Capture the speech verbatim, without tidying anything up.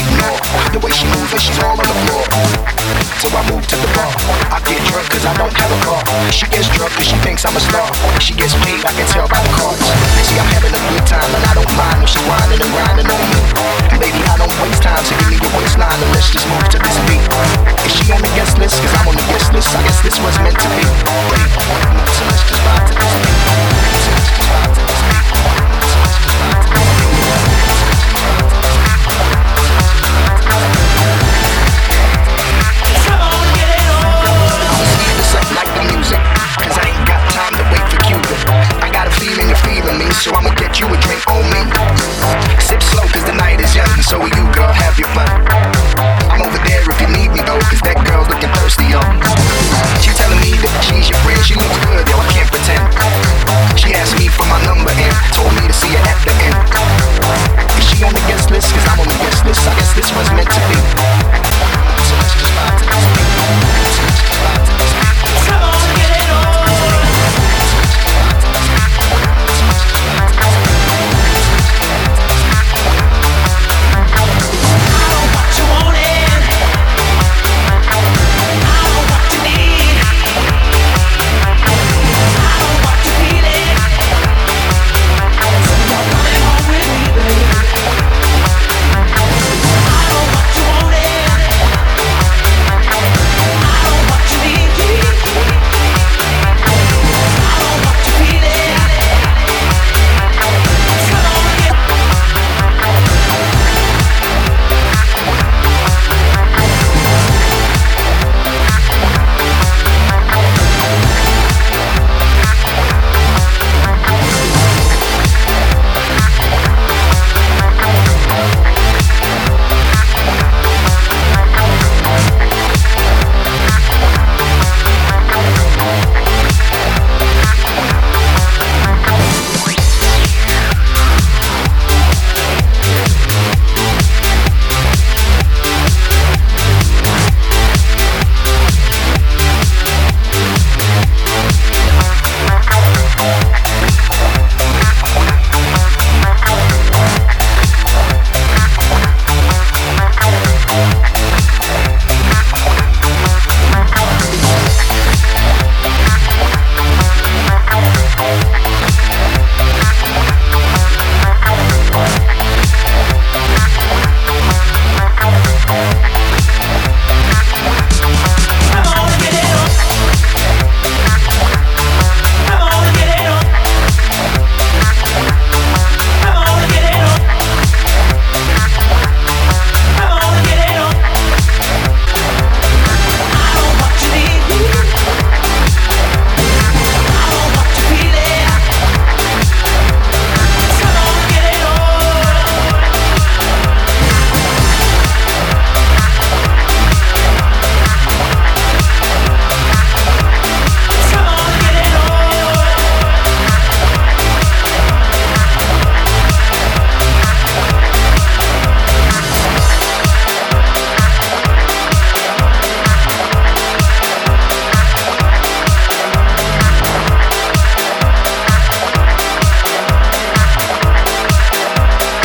ignore the way she moves and she's all on the floor. So I move to the bar. I get drunk cause I don't have a car. She gets drunk cause she thinks I'm a star. She gets paid, I can tell by the cards. See, I'm having a good time and I don't mind when she whining and grinding on me. And baby, I don't waste time, so give me your waistline and let's just move to this beat. Is she on the guest list? Cause I'm on the guest list. I guess this was meant to be. Wait, so let's just vibe to this beat. So let's just vibe to this beat. So let's just vibe to this beat. So I'ma get you a drink on me. Sip slow cause the night is young. So you girl, have your fun.